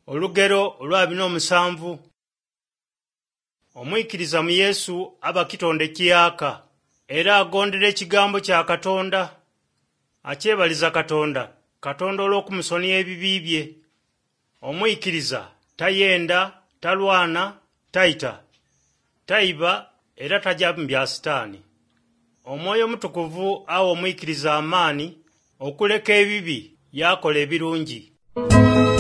Olugero olwa 27. Omwikiriza mu Yesu aba kitonde kiyaka era agondera ekigambo kya Katonda. Akyebaliza Katonda olw'okumusonya ebibi bye. Omwikiriza tayenda, talwana, tayita, tayiba era tajja mu bya Sitaani. Omwoyo Omutukuvu awa omwikiriza amaani okuleka ebibi yakola ebirungi.